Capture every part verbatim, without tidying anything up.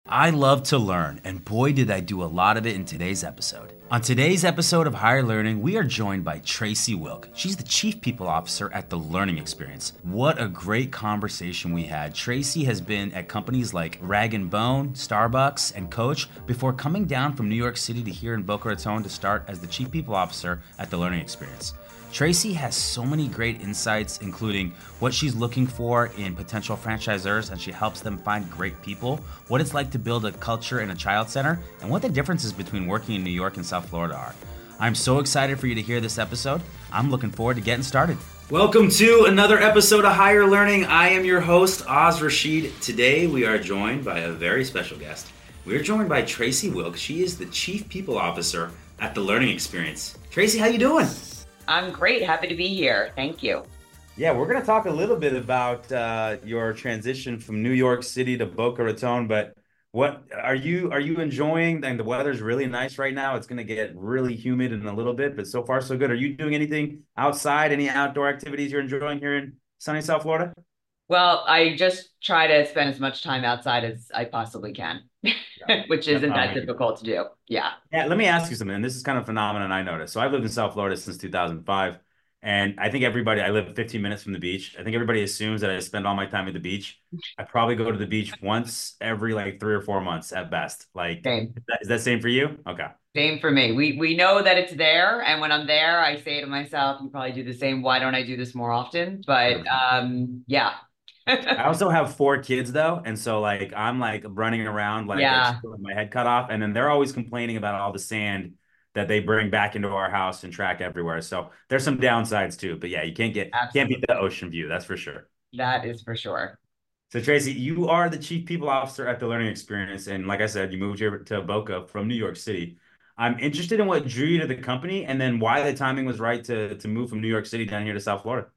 I love to learn, and boy, did I do a lot of it in today's episode. On today's episode of Higher Learning, we are joined by Tracy Wilk. She's the Chief People Officer at The Learning Experience. What a great conversation we had. Tracy has been at companies like Rag and Bone, Starbucks, and Coach before coming down from New York City to here in Boca Raton to start as the Chief People Officer at The Learning Experience. Tracy has so many great insights, including what she's looking for in potential franchisors, and she helps them find great people, what it's like to build a culture in a child center, and what the differences between working in New York and South Florida are. I'm so excited for you to hear this episode. I'm looking forward to getting started. Welcome to another episode of Higher Learning. I am your host, Oz Rashid. Today we are joined by a very special guest. We're joined by Tracy Wilk. She is the Chief People Officer at The Learning Experience. Tracy, how you doing? I'm great. Happy to be here. Thank you. Yeah, we're going to talk a little bit about uh, your transition from New York City to Boca Raton, but what are you are you enjoying? And the weather's really nice right now. It's going to get really humid in a little bit, but so far so good. Are you doing anything outside, any outdoor activities you're enjoying here in sunny South Florida? Well, I just try to spend as much time outside as I possibly can, Yeah. which isn't that Um, difficult to do. Yeah. Yeah, let me ask you something. And this is kind of a phenomenon I noticed. So I've lived in South Florida since two thousand five. And I think everybody, I live fifteen minutes from the beach. I think everybody assumes that I spend all my time at the beach. I probably go to the beach once every like three or four months at best. Like, Same. is that, is that same for you? Okay. Same for me. We we know that it's there, and when I'm there, I say to myself, "You probably do the same. Why don't I do this more often?" But um, yeah. I also have four kids though. And so like, I'm like running around like a Yeah, chicken with my head cut off. And then they're always complaining about all the sand that they bring back into our house and track everywhere. So there's some downsides too. But yeah, you can't get, can't beat absolutely. the ocean view. That's for sure. That is for sure. So Tracy, you are the Chief People Officer at The Learning Experience, and like I said, you moved here to Boca from New York City. I'm interested in what drew you to the company, and then why the timing was right to to move from New York City down here to South Florida.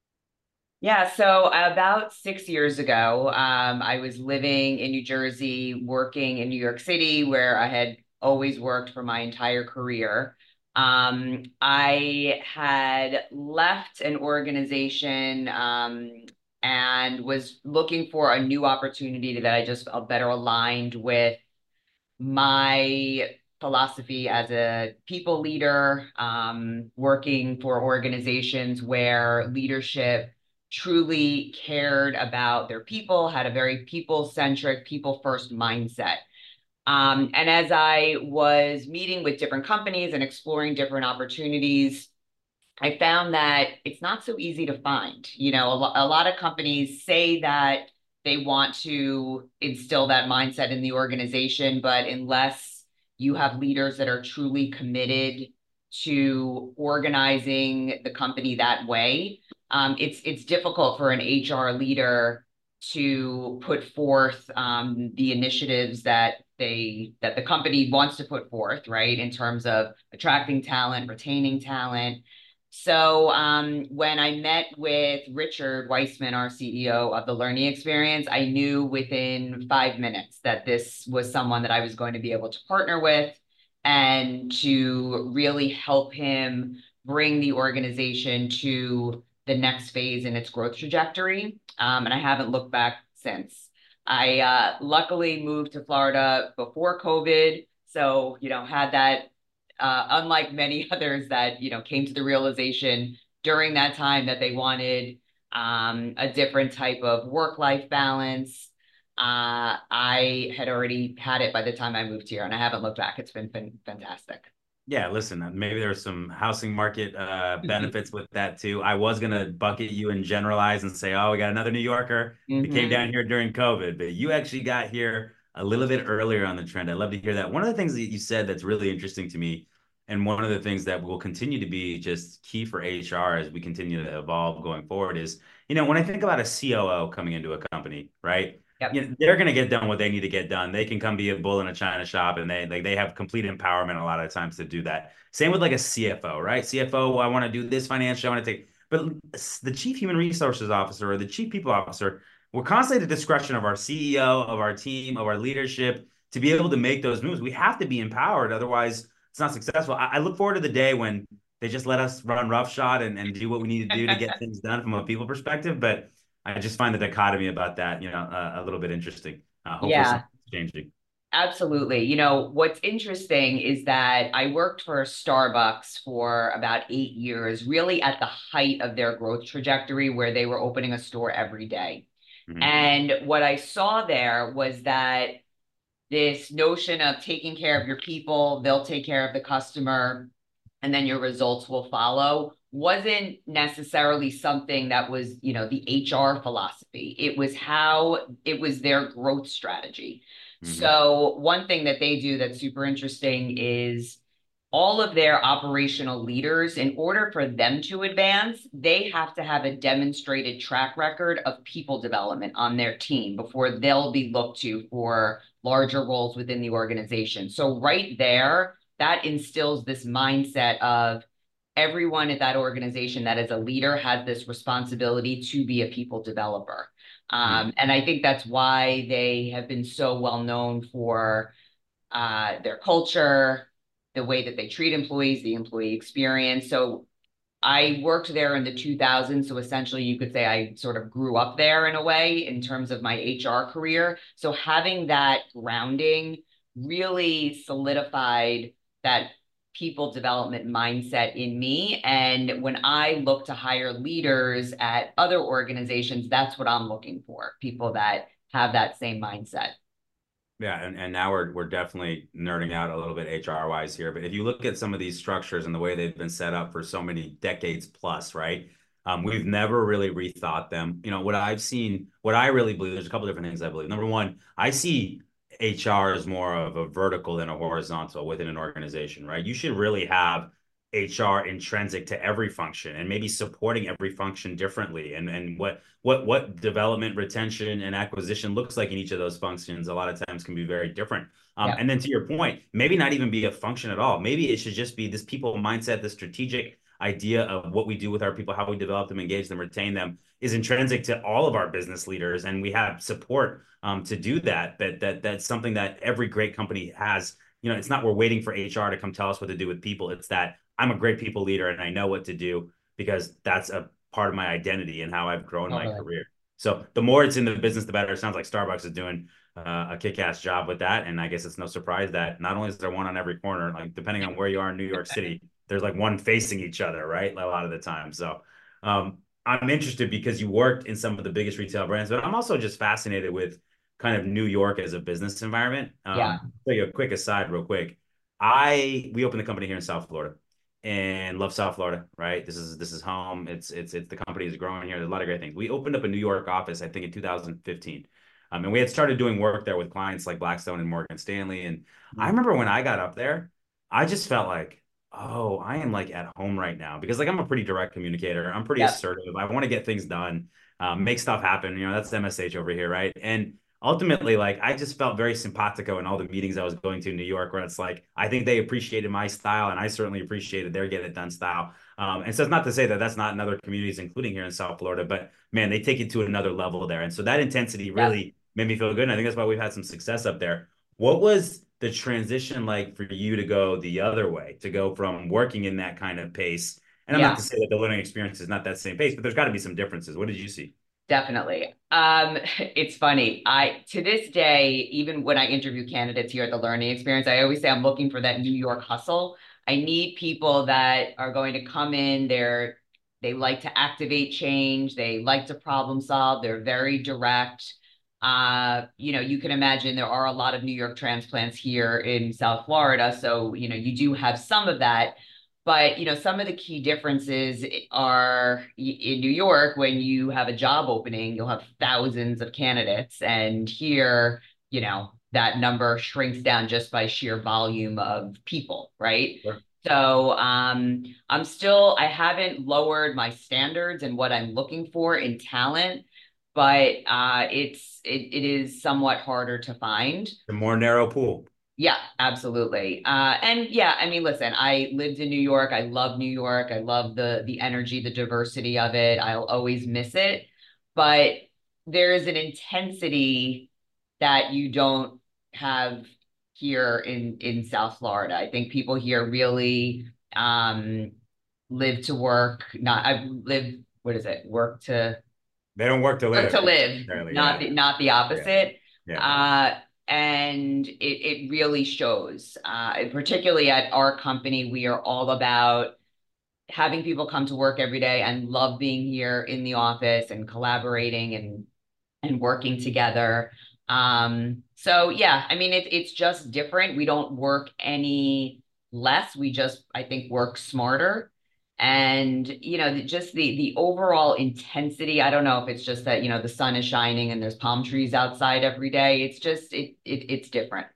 Yeah, so about six years ago, um, I was living in New Jersey, working in New York City, where I had always worked for my entire career. Um, I had left an organization, um, and was looking for a new opportunity that I just felt better aligned with my philosophy as a people leader, um, working for organizations where leadership truly cared about their people, had a very people-centric, people-first mindset. Um, and as I was meeting with different companies and exploring different opportunities, I found that it's not so easy to find. You know, a, lo- a lot of companies say that they want to instill that mindset in the organization, but unless you have leaders that are truly committed to organizing the company that way, um, it's it's difficult for an H R leader to put forth um, the initiatives that they that the company wants to put forth, right? In terms of attracting talent, retaining talent. So um, when I met with Richard Weissman, our C E O of the Learning Experience, I knew within five minutes that this was someone that I was going to be able to partner with and to really help him bring the organization to the next phase in its growth trajectory. Um, and I haven't looked back since. I uh, luckily moved to Florida before COVID. So, you know, had that uh, unlike many others that, you know, came to the realization during that time that they wanted um, a different type of work-life balance. Uh, I had already had it by the time I moved here, and I haven't looked back. It's been, been fantastic. Yeah, listen, uh, maybe there's some housing market uh, benefits with that too. I was gonna bucket you and generalize and say, oh, we got another New Yorker that came hmm down here during COVID, but you actually got here a little bit earlier on the trend. I'd love to hear that. One of the things that you said that's really interesting to me, and one of the things that will continue to be just key for H R as we continue to evolve going forward is, you know, when I think about a C O O coming into a company, right? Yep. You know, they're going to get done what they need to get done. They can come be a bull in a china shop, and they like they have complete empowerment a lot of times to do that. Same with like a C F O, right? C F O, I want to do this financial, I want to take, but the chief human resources officer or the chief people officer, we're constantly at the discretion of our C E O, of our team, of our leadership to be able to make those moves. We have to be empowered, otherwise it's not successful. I, I look forward to the day when they just let us run roughshod and, and do what we need to do to get things done from a people perspective. But I just find the dichotomy about that, you know, uh, a little bit interesting. Uh, hopefully Yeah. something's changing. Absolutely. You know, what's interesting is that I worked for Starbucks for about eight years, really at the height of their growth trajectory, where they were opening a store every day. Hmm. And what I saw there was that this notion of taking care of your people, they'll take care of the customer, and then your results will follow wasn't necessarily something that was, you know, the H R philosophy. It was how it was their growth strategy. Hmm. So, one thing that they do that's super interesting is all of their operational leaders, in order for them to advance, they have to have a demonstrated track record of people development on their team before they'll be looked to for larger roles within the organization. So, right there, that instills this mindset of everyone at that organization that is a leader has this responsibility to be a people developer. Um, and I think that's why they have been so well known for uh, their culture, the way that they treat employees, the employee experience. So I worked there in the two thousands. So essentially, you could say I sort of grew up there in a way in terms of my H R career. So having that grounding really solidified that people development mindset in me. And when I look to hire leaders at other organizations, that's what I'm looking for, people that have that same mindset. Yeah, and, and now we're we're definitely nerding out a little bit H R wise here. But if you look at some of these structures and the way they've been set up for so many decades plus, right? Um, we've never really rethought them. You know, what I've seen, what I really believe, there's a couple different things I believe. Number one, I see H R as more of a vertical than a horizontal within an organization, right? You should really have H R intrinsic to every function and maybe supporting every function differently. And and what what what development, retention, and acquisition looks like in each of those functions a lot of times can be very different. Um, Yeah. and then to your point, maybe not even be a function at all. Maybe it should just be this people mindset, the strategic idea of what we do with our people, how we develop them, engage them, retain them is intrinsic to all of our business leaders, and we have support um, to do that. That that that's something that every great company has. You know, it's not we're waiting for H R to come tell us what to do with people. It's that I'm a great people leader and I know what to do because that's a part of my identity and how I've grown my Totally. career. So the more it's in the business, the better. It sounds like Starbucks is doing uh, a kick-ass job with that. And I guess it's no surprise that not only is there one on every corner, like depending on where you are in New York City, there's like one facing each other, right? A lot of the time. So um, I'm interested because you worked in some of the biggest retail brands, but I'm also just fascinated with kind of New York as a business environment. Yeah. Um, tell you a quick aside, real quick. I we opened a company here in South Florida and love South Florida, right? This is this is home. It's it's it's the company is growing here. There's a lot of great things. We opened up a New York office, I think, in two thousand fifteen. Um, and we had started doing work there with clients like Blackstone and Morgan Stanley. And I Mhm. remember when I got up there, I just felt like, oh, I am like at home right now because like I'm a pretty direct communicator. I'm pretty Yep. assertive. I want to get things done, um, make stuff happen. You know, that's M S H over here, right? And ultimately, like I just felt very simpatico in all the meetings I was going to in New York, where it's like I think they appreciated my style, and I certainly appreciated their get it done style. Um, and so it's not to say that that's not in other communities, including here in South Florida, but man, they take it to another level there. And so that intensity Yep. really made me feel good. And I think that's why we've had some success up there. What was the transition like for you to go the other way, to go from working in that kind of pace? And I'm not Yeah. to say that the learning experience is not that same pace, but there's got to be some differences. What did you see? Definitely. Um, it's funny. I to this day, even when I interview candidates here at the learning experience, I always say I'm looking for that New York hustle. I need people that are going to come in, they're they like to activate change, they like to problem solve, they're very direct. Uh, you know, you can imagine there are a lot of New York transplants here in South Florida. So, you know, you do have some of that. But you know, some of the key differences are in New York, when you have a job opening, you'll have thousands of candidates. And here, you know, that number shrinks down just by sheer volume of people, right? Sure. So um, I'm still, I haven't lowered my standards and what I'm looking for in talent, but uh, it's it, it is somewhat harder to find. The more narrow pool. Yeah, absolutely. Uh, and yeah, I mean, listen, I lived in New York. I love New York. I love the the energy, the diversity of it. I'll always miss it. But there is an intensity that you don't have here in in South Florida. I think people here really um live to work, not I live, what is it? Work to They don't work to work live to live, necessarily. not Yeah. the not the Yeah. opposite. Yeah. Uh, and it, it really shows. Uh, particularly at our company, we are all about having people come to work every day and love being here in the office and collaborating and and working together. Um, so yeah, I mean it, it's just different. We don't work any less. We just, I think, work smarter. And you know, just the the overall intensity. I don't know if it's just that, you know, the sun is shining and there's palm trees outside every day. It's just it, it it's different.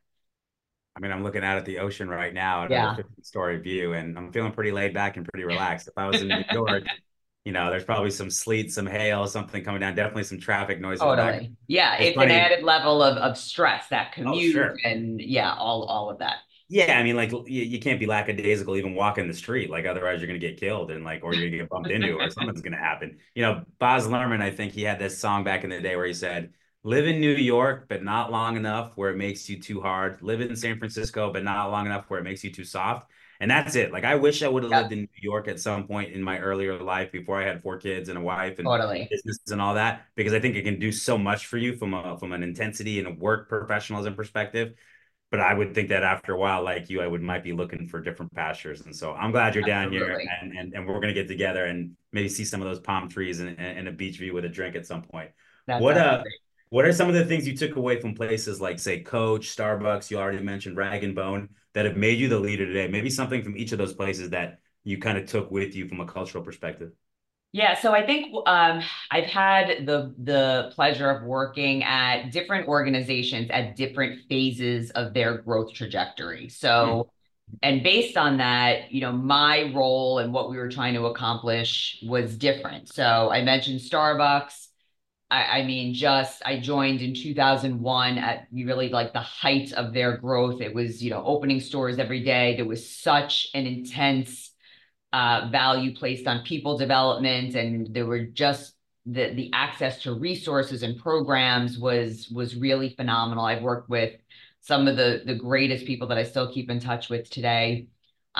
I mean, I'm looking out at the ocean right now at a Yeah, fifteen story view, and I'm feeling pretty laid back and pretty relaxed. If I was in New York, you know, there's probably some sleet, some hail, something coming down, definitely some traffic noise in the background. totally. Yeah, It's it's an funny. added level of of stress, that Oh, commute sure. and yeah, all all of that. Yeah, I mean, like you, you can't be lackadaisical even walking the street, like otherwise you're gonna get killed and like or you're gonna get bumped into or something's gonna happen. You know, Baz Luhrmann, I think he had this song back in the day where he said, "Live in New York, but not long enough where it makes you too hard. Live in San Francisco, but not long enough where it makes you too soft." And that's it. Like I wish I would have lived Yep, in New York at some point in my earlier life before I had four kids and a wife and totally. business and all that, because I think it can do so much for you from a from an intensity and a work professionalism perspective, but I would think that after a while, like you, I would might be looking for different pastures. And so I'm glad you're down here Absolutely. and and, and we're gonna get together and maybe see some of those palm trees and, and a beach view with a drink at some point. That What sounds uh great. what are some of the things you took away from places like say Coach, Starbucks, you already mentioned Rag and Bone that have made you the leader today? Maybe something from each of those places that you kind of took with you from a cultural perspective. Yeah, so I think um, I've had the the pleasure of working at different organizations at different phases of their growth trajectory. Hmm. So, and based on that, you know, my role and what we were trying to accomplish was different. So I mentioned Starbucks. I, I mean, just I joined in two thousand one at really like the height of their growth. It was, you know, opening stores every day. There was such an intense uh, value placed on people development, and there were just the the access to resources and programs was was really phenomenal. I've worked with some of the the greatest people that I still keep in touch with today.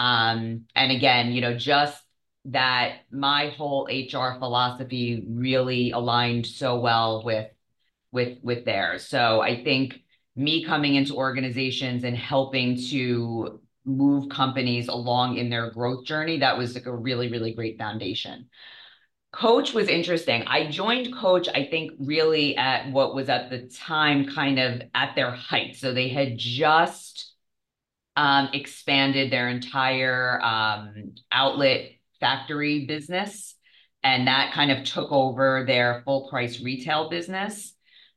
Um, and again, you know, just that my whole H R philosophy really aligned so well with with with theirs. So I think me coming into organizations and helping to move companies along in their growth journey, that was like a really, really great foundation. Coach was interesting. I joined Coach, I think, really at what was at the time kind of at their height. So they had just um, expanded their entire um, outlet factory business, and that kind of took over their full price retail business.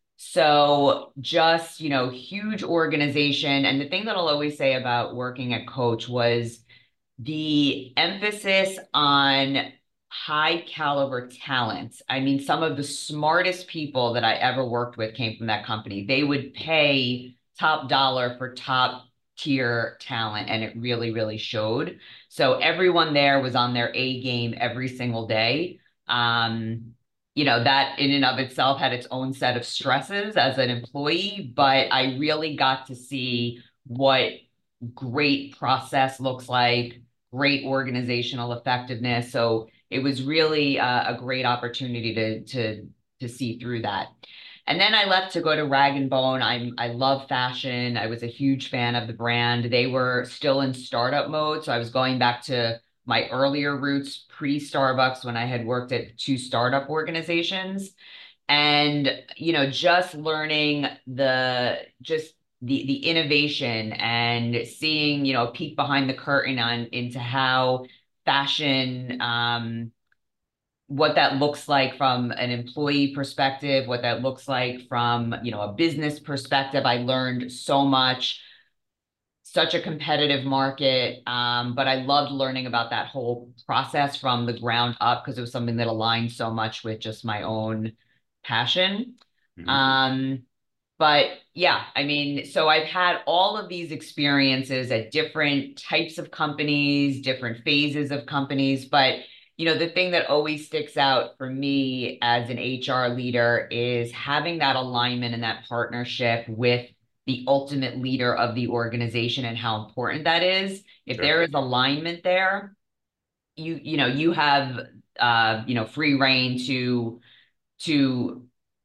So just, you know, huge organization. And the thing that I'll always say about working at Coach was the emphasis on high caliber talent. I mean, some of the smartest people that I ever worked with came from that company. They would pay top dollar for top tier talent, and it really, really showed. So everyone there was on their A game every single day. Um, you know, that in and of itself had its own set of stresses as an employee, but I really got to see what great process looks like, great organizational effectiveness. So it was really a, a great opportunity to to to see through that. And then I left to go to Rag and Bone. I'm I love fashion. I was a huge fan of the brand. They were still in startup mode, so I was going back to my earlier roots pre-Starbucks when I had worked at two startup organizations. And you know, just learning the just the the innovation and seeing, you know, a peek behind the curtain on into how fashion, um what that looks like from an employee perspective, what that looks like from, you know, a business perspective. I learned so much. Such a competitive market, um, but I loved learning about that whole process from the ground up because it was something that aligned so much with just my own passion. Hmm. Um, but yeah, I mean, so I've had all of these experiences at different types of companies, different phases of companies. But, you know, the thing that always sticks out for me as an H R leader is having that alignment and that partnership with the ultimate leader of the organization and how important that is. If Sure. there is alignment there, you, you know, you have, uh, you know, free reign to, to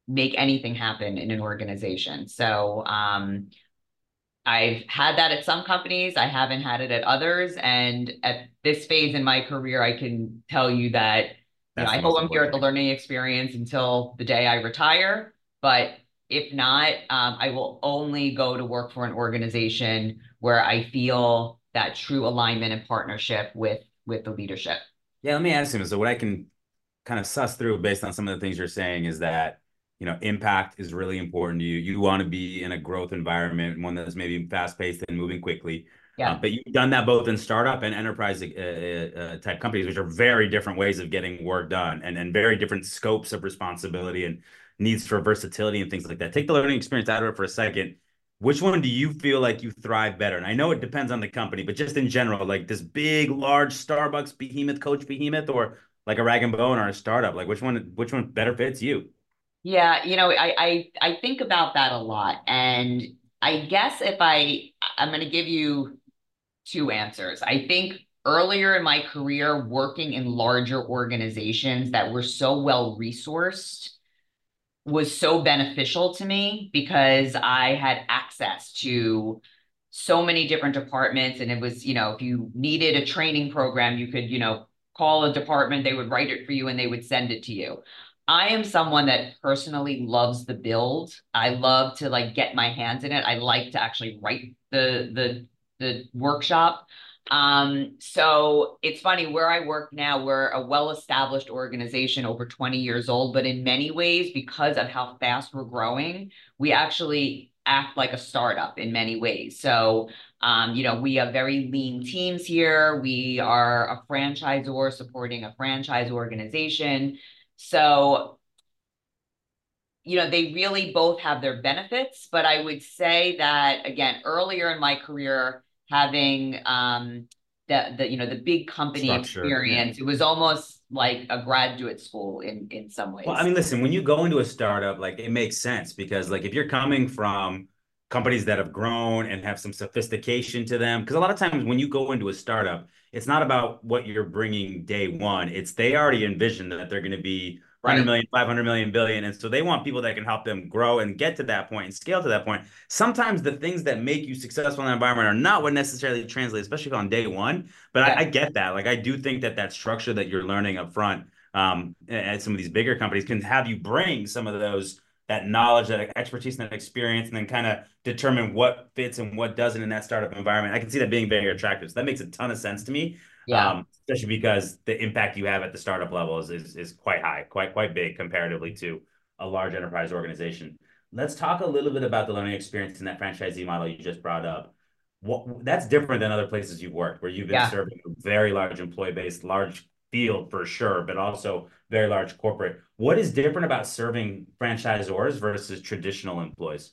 make anything happen in an organization. So um, I've had that at some companies. I haven't had it at others. And at this phase in my career, I can tell you that, you know, That's I the hope most I'm here important at the thing. learning experience until the day I retire. But if not, um, I will only go to work for an organization where I feel that true alignment and partnership with with the leadership. Yeah, let me ask him. So what I can kind of suss through based on some of the things you're saying is that, you know, impact is really important to you. You want to be in a growth environment, one that's maybe fast paced and moving quickly. Uh, Yeah. but you've done that both in startup and enterprise uh, uh, type companies, which are very different ways of getting work done and, and very different scopes of responsibility and needs for versatility and things like that. Take the learning experience out of it for a second. Which one do you feel like you thrive better? And I know it depends on the company, but just in general, like this big, large Starbucks behemoth, Coach behemoth, or like a rag and bone or a startup? Like which one which one better fits you? Yeah, you know, I I I think about that a lot. And I guess if I I'm going to give you two answers. I think earlier in my career, working in larger organizations that were so well resourced was so beneficial to me because I had access to so many different departments. And it was, you know, if you needed a training program, you could, you know, call a department, they would write it for you and they would send it to you. I am someone that personally loves the build. I love to like get my hands in it. I like to actually write the the the workshop. Um, so it's funny where I work now, we're a well-established organization over twenty years old, but in many ways, because of how fast we're growing, we actually act like a startup in many ways. So, um, you know, we have very lean teams here. We are a franchisor supporting a franchise organization. So, you know, they really both have their benefits, but I would say that again, earlier in my career, having um the the you know the big company Structure. Yeah. experience, it was almost like a graduate school in in some Well, I ways. mean, listen, when you go into a startup, like it makes sense because like if you're coming from companies that have grown and have some sophistication to them, because a lot of times when you go into a startup, it's not about what you're bringing day one. It's they already envision that they're going to be one hundred Right. million, five hundred million, billion. And so they want people that can help them grow and get to that point and scale to that point. Sometimes the things that make you successful in that environment are not what necessarily translate, especially on day one. But I, Yeah. I get that. Like I do think that that structure that you're learning up front um, at some of these bigger companies can have you bring some of those that knowledge, that expertise, and that experience, and then kind of determine what fits and what doesn't in that startup environment. I can see that being very attractive. So that makes a ton of sense to me, Yeah. um, especially because the impact you have at the startup level is, is is quite high, quite quite big comparatively to a large enterprise organization. Let's talk a little bit about the learning experience in that franchisee model you just brought up. What that's different than other places you've worked, where you've been Yeah. serving a very large employee base, large field for sure, but also very large corporate. What is different about serving franchisors versus traditional employees?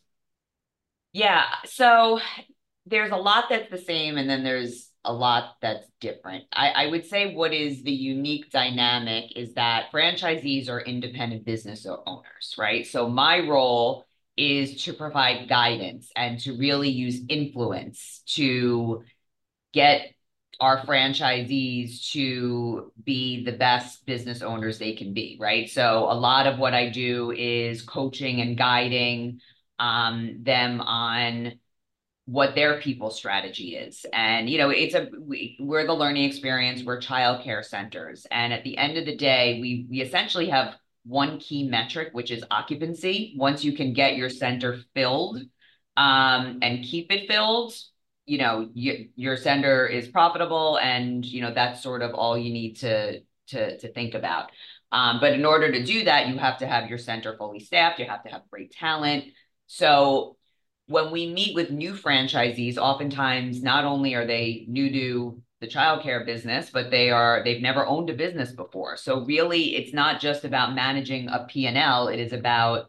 Yeah. So there's a lot that's the same, and then there's a lot that's different. I, I would say what is the unique dynamic is that franchisees are independent business owners, right? So my role is to provide guidance and to really use influence to get our franchisees to be the best business owners they can be, right? So a lot of what I do is coaching and guiding um, them on what their people strategy is. And, you know, it's a, we, we're the learning experience, we're childcare centers. And at the end of the day, we, we essentially have one key metric, which is occupancy. Once you can get your center filled um, and keep it filled, you know, you, your center is profitable and, you know, that's sort of all you need to, to, to think about. Um, but in order to do that, you have to have your center fully staffed, you have to have great talent. So when we meet with new franchisees, oftentimes not only are they new to the childcare business, but they are they've never owned a business before. So really, it's not just about managing a P and L. It is about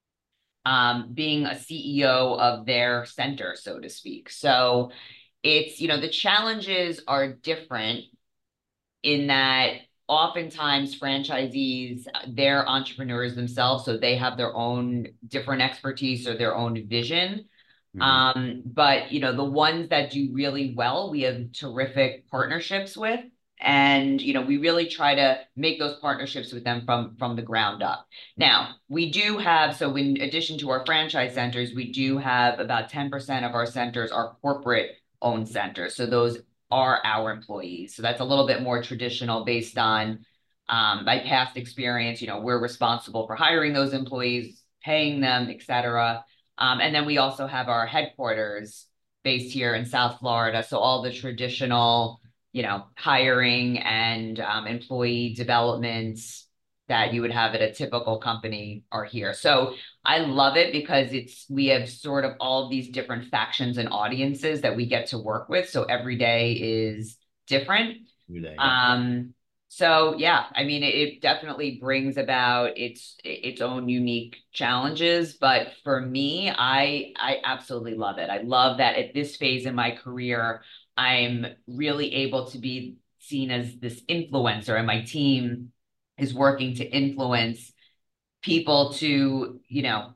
um, being a C E O of their center, so to speak. So it's, you know, the challenges are different in that oftentimes franchisees, they're entrepreneurs themselves, so they have their own different expertise or their own vision. Mm-hmm. Um, but you know, the ones that do really well, we have terrific partnerships with. And, you know, we really try to make those partnerships with them from, from the ground up. Now, we do have, so in addition to our franchise centers, we do have about ten percent of our centers are corporate owned centers. So those are our employees. So that's a little bit more traditional based on um, my past experience. You know, we're responsible for hiring those employees, paying them, et cetera. Um, and then we also have our headquarters based here in South Florida. So all the traditional, you know, hiring and um, employee developments that you would have at a typical company are here. So I love it because it's, we have sort of all of these different factions and audiences that we get to work with. So every day is different. New day, yeah. Um, so yeah, I mean, it, it definitely brings about its its own unique challenges, but for me, I I absolutely love it. I love that at this phase in my career, I'm really able to be seen as this influencer, and my team is working to influence people to, you know,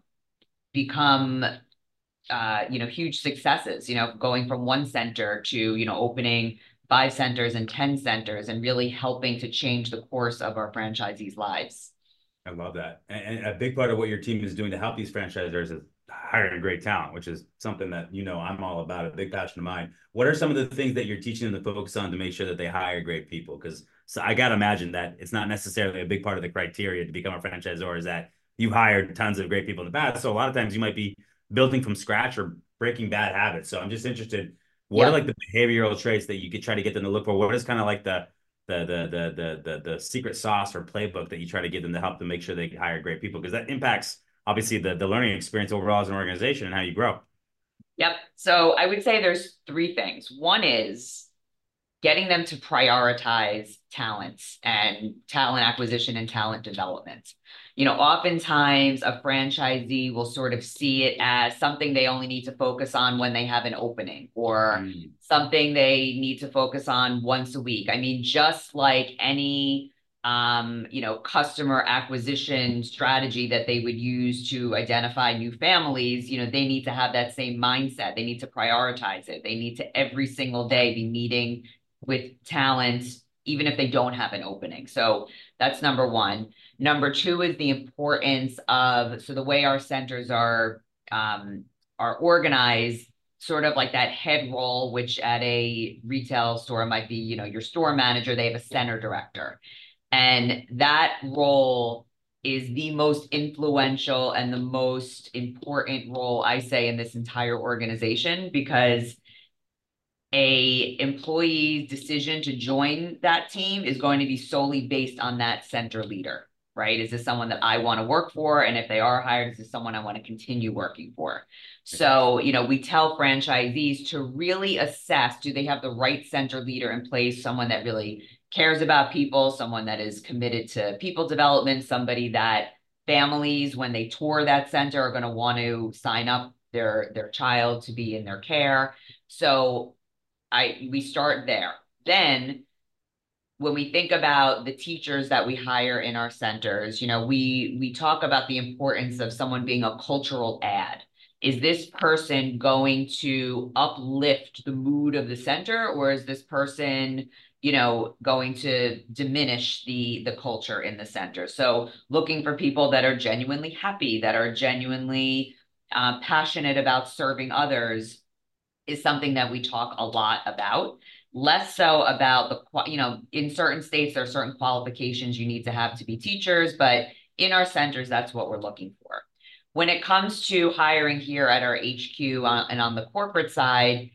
become uh, you know, huge successes, you know, going from one center to, you know, opening five centers and ten centers and really helping to change the course of our franchisees' lives. I love that. And, and a big part of what your team is doing to help these franchisors is hiring great talent, which is something that, you know, I'm all about, a big passion of mine. What are some of the things that you're teaching them to focus on to make sure that they hire great people? Because so I got to imagine that it's not necessarily a big part of the criteria to become a franchisor is that you've hired tons of great people in the past. So a lot of times you might be building from scratch or breaking bad habits. So I'm just interested, what are Yep. like the behavioral traits that you could try to get them to look for? What is kind of like the the the the the the the secret sauce or playbook that you try to get them to help them make sure they can hire great people? Because that impacts obviously the the learning experience overall as an organization and how you grow. Yep. So I would say there's three things. One is getting them to prioritize talents and talent acquisition and talent development. You know, oftentimes a franchisee will sort of see it as something they only need to focus on when they have an opening or Mm. something they need to focus on once a week. I mean, just like any um, you know, customer acquisition strategy that they would use to identify new families, you know, they need to have that same mindset. They need to prioritize it. They need to every single day be meeting with talent, even if they don't have an opening. So that's number one. Number two is the importance of, so the way our centers are um, are organized, sort of like that head role, which at a retail store might be, you know, your store manager, they have a center director. And that role is the most influential and the most important role, I say, in this entire organization because a employee's decision to join that team is going to be solely based on that center leader, right? Is this someone that I want to work for? And if they are hired, is this someone I want to continue working for? So, you know, we tell franchisees to really assess, do they have the right center leader in place, someone that really cares about people, someone that is committed to people development, somebody that families, when they tour that center, are going to want to sign up their, their child to be in their care. So I we start there. Then when we think about the teachers that we hire in our centers, you know, we we talk about the importance of someone being a cultural add. Is this person going to uplift the mood of the center, or is this person, you know, going to diminish the the culture in the center? So looking for people that are genuinely happy, that are genuinely uh, passionate about serving others is something that we talk a lot about. Less so about the, you know, in certain states, there are certain qualifications you need to have to be teachers, but in our centers, that's what we're looking for. When it comes to hiring here at our H Q on, and on the corporate side,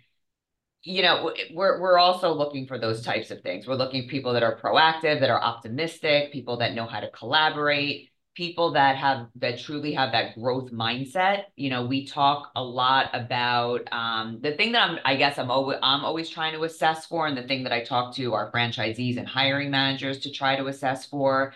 you know, we're we're also looking for those types of things. We're looking for people that are proactive, that are optimistic, people that know how to collaborate, people that have that truly have that growth mindset. You know, we talk a lot about um, the thing that I'm, I guess I'm always I'm always trying to assess for, and the thing that I talk to our franchisees and hiring managers to try to assess for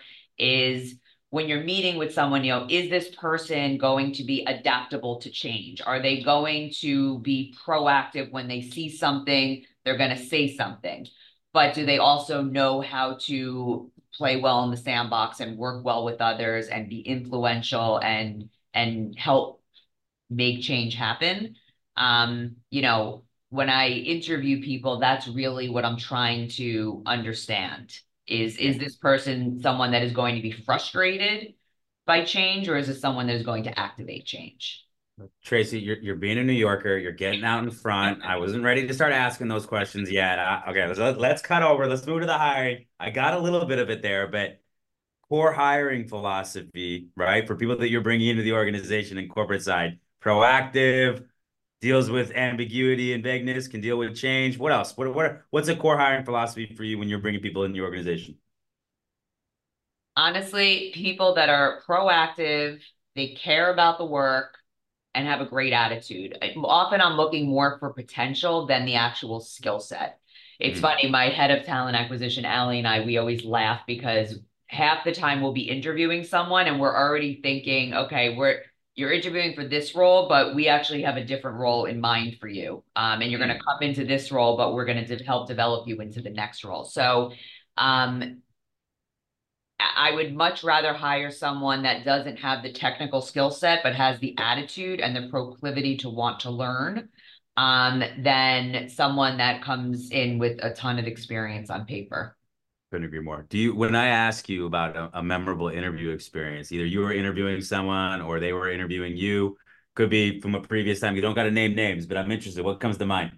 is when you're meeting with someone, you know, is this person going to be adaptable to change? Are they going to be proactive when they see something? They're going to say something. But do they also know how to play well in the sandbox and work well with others and be influential and and help make change happen? Um, you know, when I interview people, that's really what I'm trying to understand. Is Yeah. is this person someone that is going to be frustrated by change, or is it someone that is going to activate change? Tracy, you're you're being a New Yorker. You're getting out in front. I wasn't ready to start asking those questions yet. Uh, okay, let's let's cut over. Let's move to the hiring. I got a little bit of it there, but core hiring philosophy, right? For people that you're bringing into the organization and corporate side, proactive, deals with ambiguity and vagueness, can deal with change. What else? What what what's a core hiring philosophy for you when you're bringing people in the organization? Honestly, people that are proactive, they care about the work and have a great attitude. Often I'm looking more for potential than the actual skill set. It's Mm, funny, my head of talent acquisition, Allie, and I, we always laugh because half the time we'll be interviewing someone and we're already thinking, okay, we're you're interviewing for this role, but we actually have a different role in mind for you. Um, and you're going to mm. come into this role, but we're going to de help develop you into the next role. So um, I would much rather hire someone that doesn't have the technical skill set, but has the attitude and the proclivity to want to learn, um, than someone that comes in with a ton of experience on paper. Couldn't agree more. Do you, when I ask you about a, a memorable interview experience, either you were interviewing someone or they were interviewing you, could be from a previous time. You don't got to name names, but I'm interested. What comes to mind?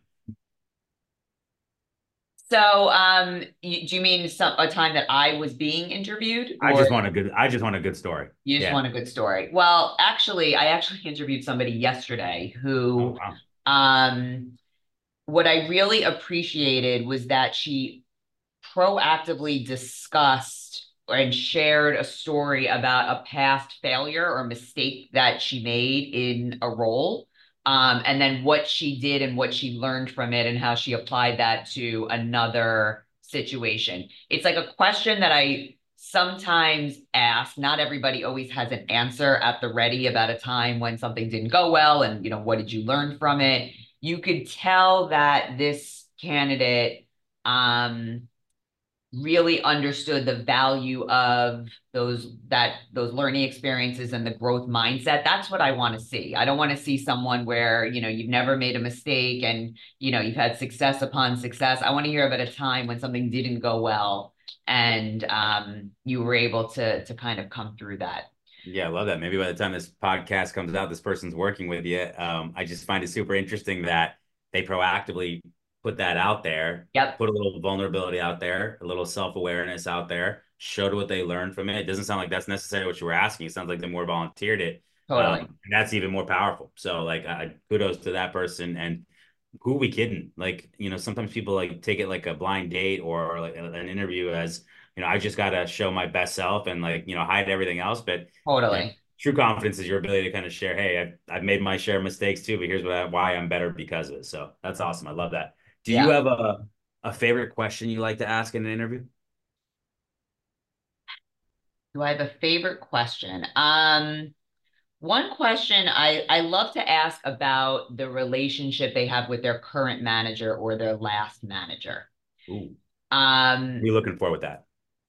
So, um, you, do you mean some, a time that I was being interviewed, I or just want a good, I just want a good story. you just Yeah. want a good story? Well, actually, I actually interviewed somebody yesterday Oh, who, wow. um, what I really appreciated was that she proactively discussed and shared a story about a past failure or mistake that she made in a role. Um, and then what she did and what she learned from it and how she applied that to another situation. It's like a question that I sometimes ask. Not everybody always has an answer at the ready about a time when something didn't go well and, you know, what did you learn from it? You could tell that this candidate, um, really understood the value of those that those learning experiences and the growth mindset. That's what I want to see. I don't want to see someone where, you know, you've never made a mistake and, you know, you've had success upon success. I want to hear about a time when something didn't go well and um, you were able to to kind of come through that. Yeah, I love that. Maybe by the time this podcast comes out, this person's working with you. Um, I just find it super interesting that they proactively put that out there, Yep, put a little vulnerability out there, a little self-awareness out there, showed what they learned from it. It doesn't sound like that's necessarily what you were asking. It sounds like they more volunteered it. Um, totally. and that's even more powerful. So like uh, kudos to that person. And who are we kidding? Like, you know, sometimes people like take it like a blind date or, or like an interview as, you know, I just got to show my best self and like, you know, hide everything else. But you know, Totally. true confidence is your ability to kind of share, hey, I've, I've made my share of mistakes too, but here's what I, why I'm better because of it. So that's awesome. I love that. Do you Yeah. have a, a favorite question you like to ask in an interview? Do I have a favorite question? Um, One question I, I love to ask about the relationship they have with their current manager or their last manager. Ooh, what are Um, you looking for with that?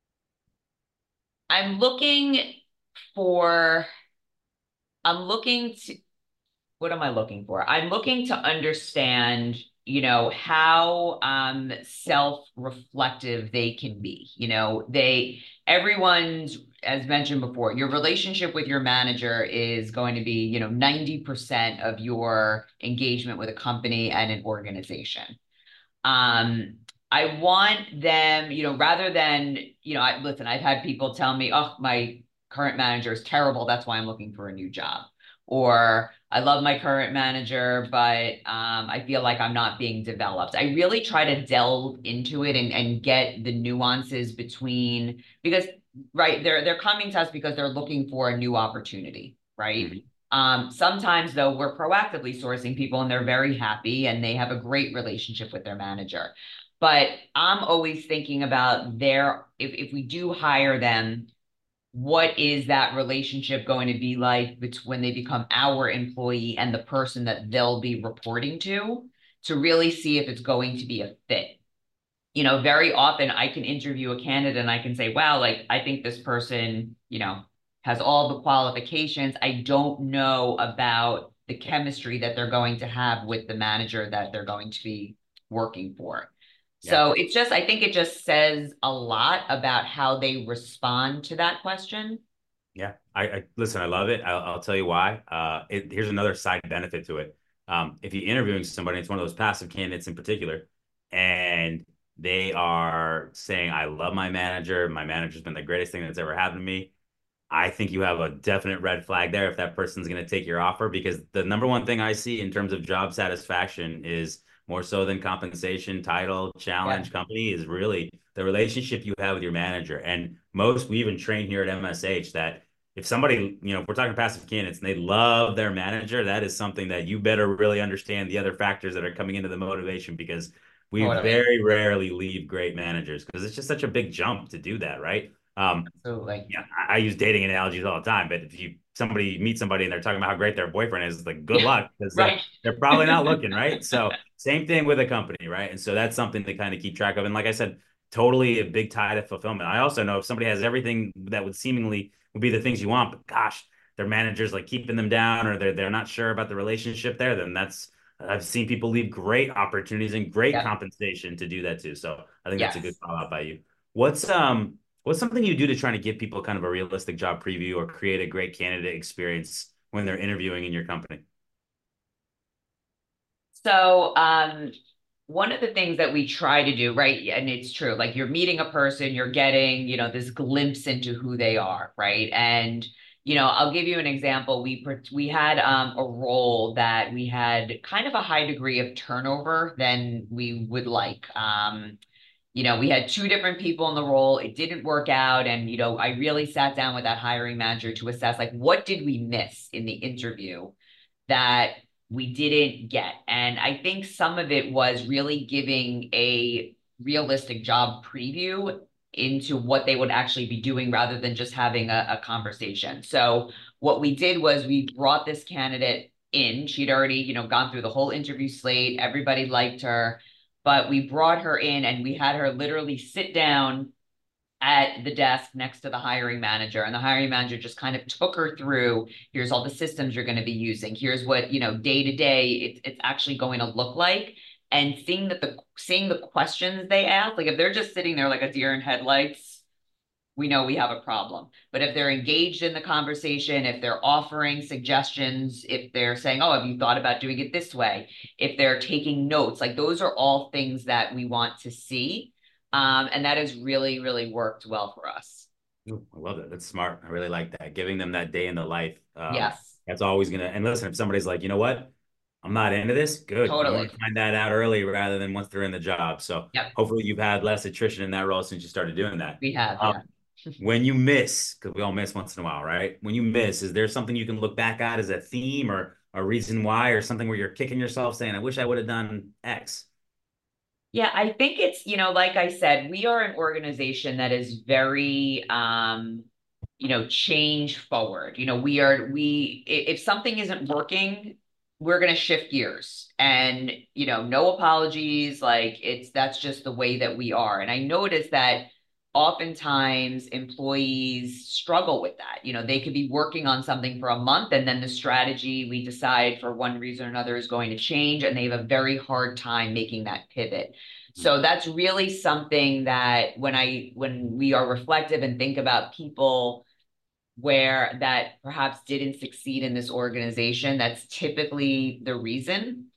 I'm looking for, I'm looking to, what am I looking for? I'm looking to understand, you know, how um self-reflective they can be. You know, they everyone's, as mentioned before, your relationship with your manager is going to be, you know, ninety percent of your engagement with a company and an organization. Um, I want them, you know, rather than, you know, I listen, I've had people tell me, oh, my current manager is terrible. That's why I'm looking for a new job. Or I love my current manager, but um, I feel like I'm not being developed. I really try to delve into it and, and get the nuances between because right, they're they're coming to us because they're looking for a new opportunity, right? Mhm. Um, sometimes though, we're proactively sourcing people and they're very happy and they have a great relationship with their manager. But I'm always thinking about their, if, if we do hire them, what is that relationship going to be like between when they become our employee and the person that they'll be reporting to, to really see if it's going to be a fit. You know, very often I can interview a candidate and I can say, wow, like I think this person, you know, has all the qualifications. I don't know about the chemistry that they're going to have with the manager that they're going to be working for. Yeah. So it's just, I think it just says a lot about how they respond to that question. Yeah, I, I listen. I love it. I'll, I'll tell you why. Uh, it, here's another side benefit to it. Um, if you're interviewing somebody, it's one of those passive candidates in particular, and they are saying, "I love my manager. My manager's been the greatest thing that's ever happened to me." I think you have a definite red flag there if that person's going to take your offer, because the number one thing I see in terms of job satisfaction is more so than compensation, title, Yeah, challenge, company is really the relationship you have with your manager. And most we even train here at M S H that if somebody, you know, if we're talking passive candidates and they love their manager, that is something that you better really understand the other factors that are coming into the motivation, because we totally. very rarely leave great managers because it's just such a big jump to do that, right? Um, Absolutely. yeah, I, I use dating analogies all the time, but if you somebody meet somebody and they're talking about how great their boyfriend is, it's like good luck because they're Right. they're probably not looking, right? So same thing with a company, right? And so that's something to kind of keep track of. And like I said, totally a big tie to fulfillment. I also know if somebody has everything that would seemingly would be the things you want, but gosh, their manager's like keeping them down or they're they're not sure about the relationship there, then that's I've seen people leave great opportunities and great Yep. compensation to do that too. So I think that's a good Yes. call out by you. What's um What's something you do to try to give people kind of a realistic job preview or create a great candidate experience when they're interviewing in your company? So, um, one of the things that we try to do, right? And it's true, like you're meeting a person, you're getting, you know, this glimpse into who they are, right? And, you know, I'll give you an example. We we had um, a role that we had kind of a high degree of turnover than we would like. Um, you know, we had two different people in the role. It didn't work out. And, you know, I really sat down with that hiring manager to assess, like, what did we miss in the interview that we didn't get? And I think some of it was really giving a realistic job preview into what they would actually be doing rather than just having a, a conversation. So what we did was we brought this candidate in. She'd already, you know, gone through the whole interview slate. Everybody liked her, but we brought her in and we had her literally sit down at the desk next to the hiring manager, and the hiring manager just kind of took her through, here's all the systems you're going to be using, here's what, you know, day to day it's it's actually going to look like. And seeing that the seeing the questions they ask, like if they're just sitting there like a deer in headlights, we know we have a problem. But if they're engaged in the conversation, if they're offering suggestions, if they're saying, oh, have you thought about doing it this way, if they're taking notes, like those are all things that we want to see. Um, and that has really, really worked well for us. Ooh, I love that. That's smart. I really like that. Giving them that day in the life. Um, Yes, that's always gonna. And listen, if somebody's like, you know what, I'm not into this, good. You want totally. to find that out early rather than once they're in the job. So Yep, hopefully you've had less attrition in that role since you started doing that. we have. Um, Yeah. when you miss, because we all miss once in a while, right? When you miss, is there something you can look back at as a theme or a reason why, or something where you're kicking yourself saying, I wish I would have done X? Yeah, I think it's, you know, like I said, we are an organization that is very, um, you know, change forward. You know, we are, we, if something isn't working, we're going to shift gears and, you know, no apologies. Like it's, that's just the way that we are. And I noticed that oftentimes employees struggle with that. You know, they could be working on something for a month and then the strategy we decide for one reason or another is going to change and they have a very hard time making that pivot. So that's really something that when I when we are reflective and think about people where that perhaps didn't succeed in this organization, that's typically the reason.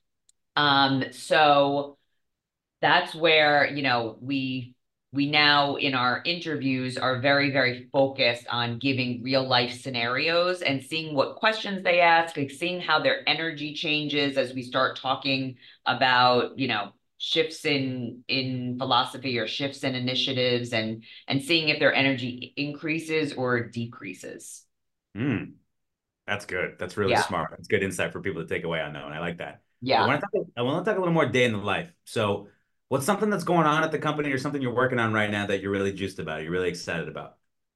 Um, so that's where, you know, we we now in our interviews are very, very focused on giving real life scenarios and seeing what questions they ask, like seeing how their energy changes as we start talking about, you know, shifts in in philosophy or shifts in initiatives and and seeing if their energy increases or decreases. Hmm. That's good. That's really Yeah. smart. That's good insight for people to take away on that one. I like that. I Yeah. want to talk, I want to talk a little more day in the life. So, what's something that's going on at the company or something you're working on right now that you're really juiced about, you're really excited about?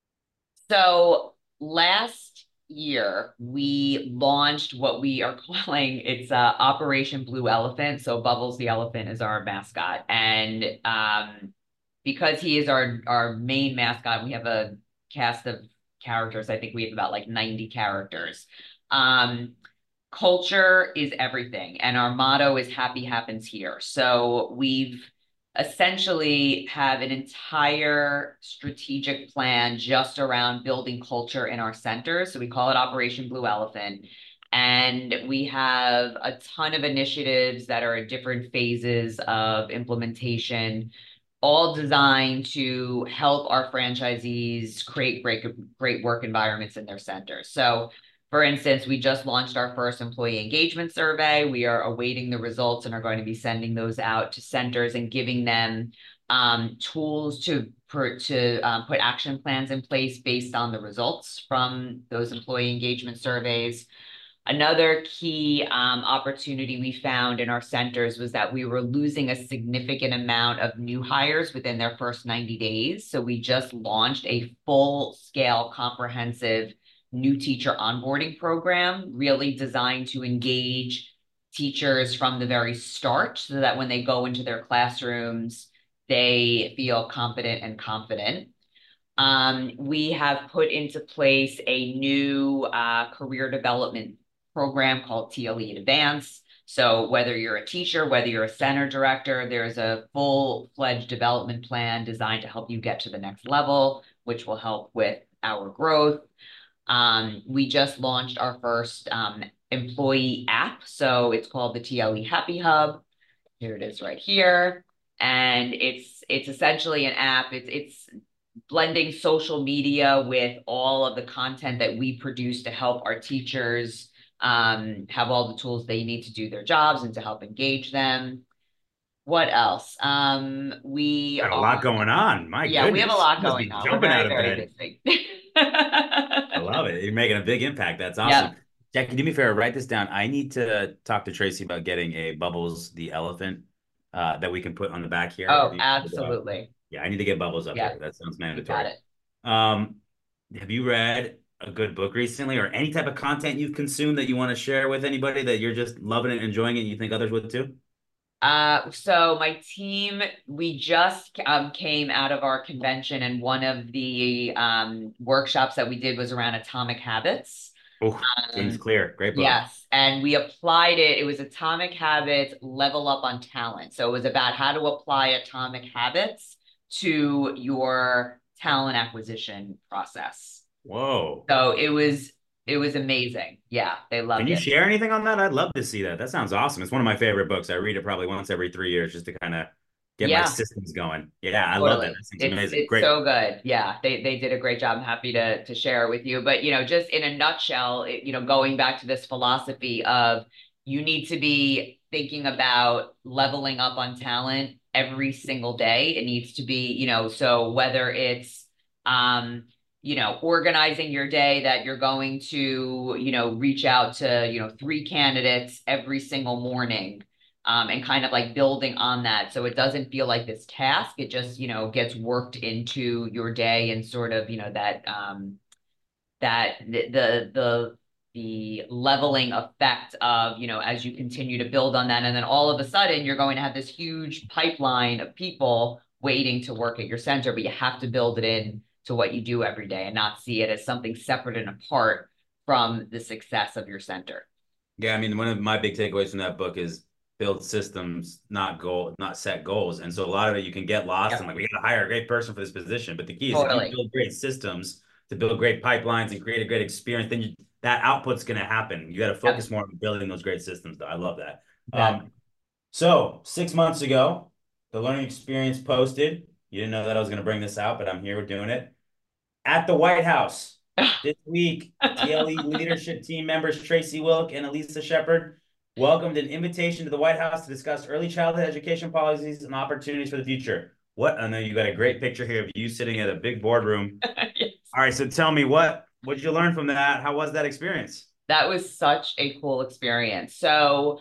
So last year we launched what we are calling it's uh, Operation Blue Elephant. So Bubbles the elephant is our mascot, and um, because he is our our main mascot, we have a cast of characters. I think we have about like ninety characters. Um, culture is everything, and our motto is happy happens here. So we've essentially have an entire strategic plan just around building culture in our centers. So we call it Operation Blue Elephant. And we have a ton of initiatives that are at different phases of implementation, all designed to help our franchisees create great, great work environments in their centers. So for instance, we just launched our first employee engagement survey. We are awaiting the results and are going to be sending those out to centers and giving them um, tools to, per, to um, put action plans in place based on the results from those employee engagement surveys. Another key um, opportunity we found in our centers was that we were losing a significant amount of new hires within their first ninety days. So we just launched a full-scale, comprehensive new teacher onboarding program, really designed to engage teachers from the very start so that when they go into their classrooms, they feel competent and confident. Um, we have put into place a new uh, career development program called T L E Advance. So whether you're a teacher, whether you're a center director, there's a full-fledged development plan designed to help you get to the next level, which will help with our growth. Um, we just launched our first um, employee app. So it's called the T L E Happy Hub. Here it is right here. And it's it's essentially an app. It's it's blending social media with all of the content that we produce to help our teachers um, have all the tools they need to do their jobs and to help engage them. What else? Um, we Got a are, lot going on. My yeah, we have a goodness. lot You must going be on. We're jumping very, out of very bed. busy. I love it. You're making a big impact. That's awesome. Yep. Jackie, do me a favor, write this down. I need to talk to Tracy about getting a Bubbles the elephant uh, that we can put on the back here. If Oh, you, uh, absolutely. yeah, I need to get Bubbles up Yeah, here. That sounds you got mandatory. it. Um, have you read a good book recently or any type of content you've consumed that you want to share with anybody that you're just loving it, enjoying it, and you think others would too? Uh, so my team, we just um, came out of our convention, and one of the um, workshops that we did was around Atomic Habits. Oh, James Um, Clear, great book. yes, and we applied it. It was Atomic Habits Level Up on Talent. So it was about how to apply Atomic Habits to your talent acquisition process. Whoa. So it was it was amazing. Yeah, they Can loved you it. share anything on that? I'd love to see that. That sounds awesome. It's one of my favorite books. I read it probably once every three years just to kind of get my Yeah. systems going. Yeah, I love that. Totally. That seems It's amazing. it's Great. so good. Yeah, they they did a great job. I'm happy to to share it with you. But you know, just in a nutshell, it, you know, going back to this philosophy of you need to be thinking about leveling up on talent every single day. It needs to be, you know, so whether it's um, you know, organizing your day that you're going to, you know, reach out to, you know, three candidates every single morning um, and kind of like building on that. So it doesn't feel like this task. It just, you know, gets worked into your day and sort of, you know, that, um, that the, the, the, the leveling effect of, you know, as you continue to build on that. And then all of a sudden you're going to have this huge pipeline of people waiting to work at your center, but you have to build it in to what you do every day and not see it as something separate and apart from the success of your center. Yeah, I mean, one of my big takeaways from that book is build systems, not goal, not set goals. And so a lot of it you can get lost in Yep. like we got to hire a great person for this position. But the key is if you Totally. build great systems to build great pipelines and create a great experience, then you, that output's going to happen. You got to Yep. focus more on building those great systems. Though. I love that. Exactly. Um, so six months ago, the learning experience posted. You didn't know that I was going to bring this out, but I'm here. We're doing it at the White House this week. T L E leadership team members Tracy Wilk and Elisa Shepard welcomed an invitation to the White House to discuss early childhood education policies and opportunities for the future. What? I know you got a great picture here of you sitting at a big boardroom. Yes. All right, so tell me what what did you learn from that? How was that experience? That was such a cool experience. So,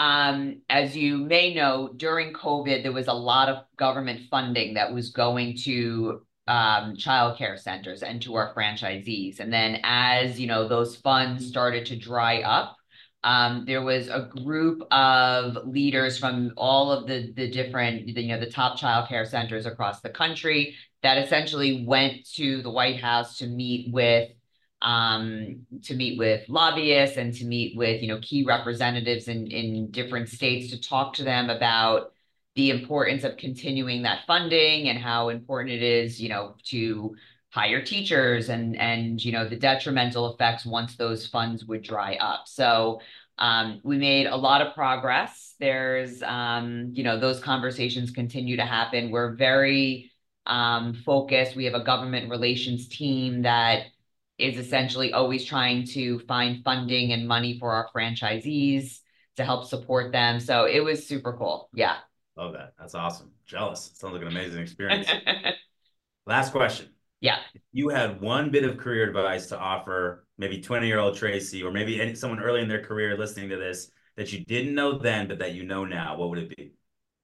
um, as you may know, during COVID, there was a lot of government funding that was going to um, childcare centers and to our franchisees. And then as, you know, those funds started to dry up, um, there was a group of leaders from all of the, the different, you know, the top childcare centers across the country that essentially went to the White House to meet with um, to meet with lobbyists and to meet with, you know, key representatives in, in different states to talk to them about the importance of continuing that funding and how important it is, you know, to hire teachers and, and, you know, the detrimental effects once those funds would dry up. So um, we made a lot of progress. There's, um, you know, those conversations continue to happen. We're very um, focused. We have a government relations team that is essentially always trying to find funding and money for our franchisees to help support them. So it was super cool. Yeah. Love that. That's awesome. Jealous. Sounds like an amazing experience. Last question. Yeah. If you had one bit of career advice to offer maybe twenty-year-old Tracy, or maybe any, someone early in their career listening to this that you didn't know then, but that you know now, what would it be?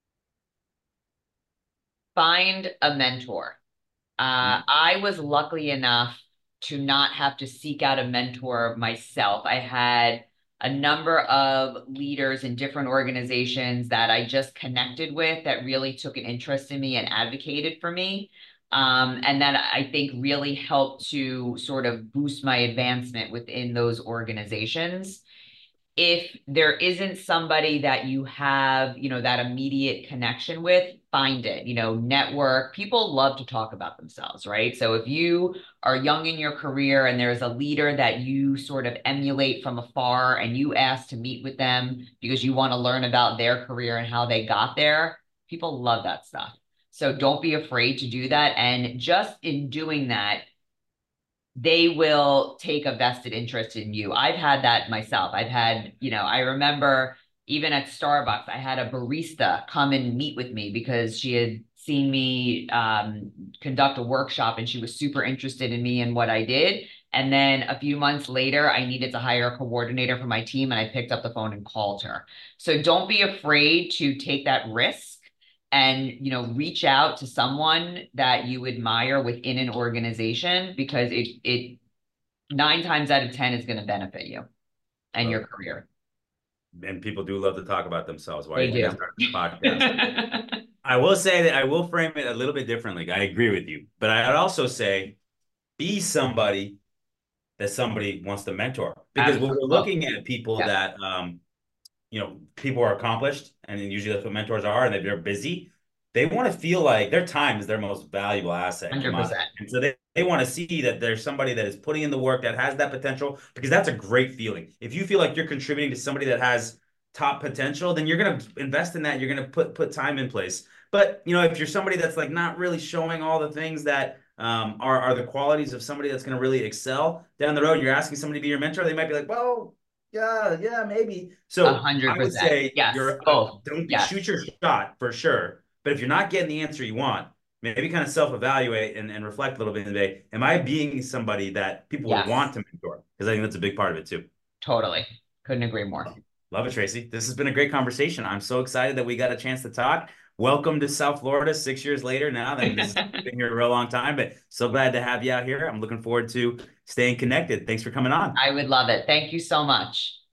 Find a mentor. Uh, I was lucky enough to not have to seek out a mentor myself. I had a number of leaders in different organizations that I just connected with that really took an interest in me and advocated for me. Um, and that I think really helped to sort of boost my advancement within those organizations. If there isn't somebody that you have, you know, that immediate connection with, find it, you know, network. People love to talk about themselves, right? So if you are young in your career and there's a leader that you sort of emulate from afar and you ask to meet with them because you want to learn about their career and how they got there, people love that stuff. So don't be afraid to do that. And just in doing that, they will take a vested interest in you. I've had that myself. I've had, you know, I remember even at Starbucks, I had a barista come and meet with me because she had seen me um, conduct a workshop and she was super interested in me and what I did. And then a few months later, I needed to hire a coordinator for my team and I picked up the phone and called her. So don't be afraid to take that risk and, you know, reach out to someone that you admire within an organization because it it nine times out of ten is going to benefit you and your career. And people do love to talk about themselves. Why They you do. guys start this podcast? I will say that I will frame it a little bit differently. I agree with you, but I'd also say be somebody that somebody wants to mentor, because when we're Absolutely. looking at people Yeah. that um you know, people are accomplished, and usually that's what mentors are, and they're busy. They want to feel like their time is their most valuable asset in commodity. one hundred percent. And so they, they want to see that there's somebody that is putting in the work that has that potential, because that's a great feeling. If you feel like you're contributing to somebody that has top potential, then you're going to invest in that. You're going to put put time in place. But, you know, if you're somebody that's like not really showing all the things that um, are, are the qualities of somebody that's going to really excel down the road, you're asking somebody to be your mentor, they might be like, well, yeah, yeah, maybe. A So hundred I would percent. say Yes. you're uh, Both. don't Yes. shoot your shot for sure. But if you're not getting the answer you want, maybe kind of self-evaluate and, and reflect a little bit and say, am I being somebody that people would Yes. want to mentor? Because I think that's a big part of it too. Totally. Couldn't agree more. Love it, Tracy. This has been a great conversation. I'm so excited that we got a chance to talk. Welcome to South Florida six years later now. That this has been here a real long time, but so glad to have you out here. I'm looking forward to staying connected. Thanks for coming on. I would love it. Thank you so much.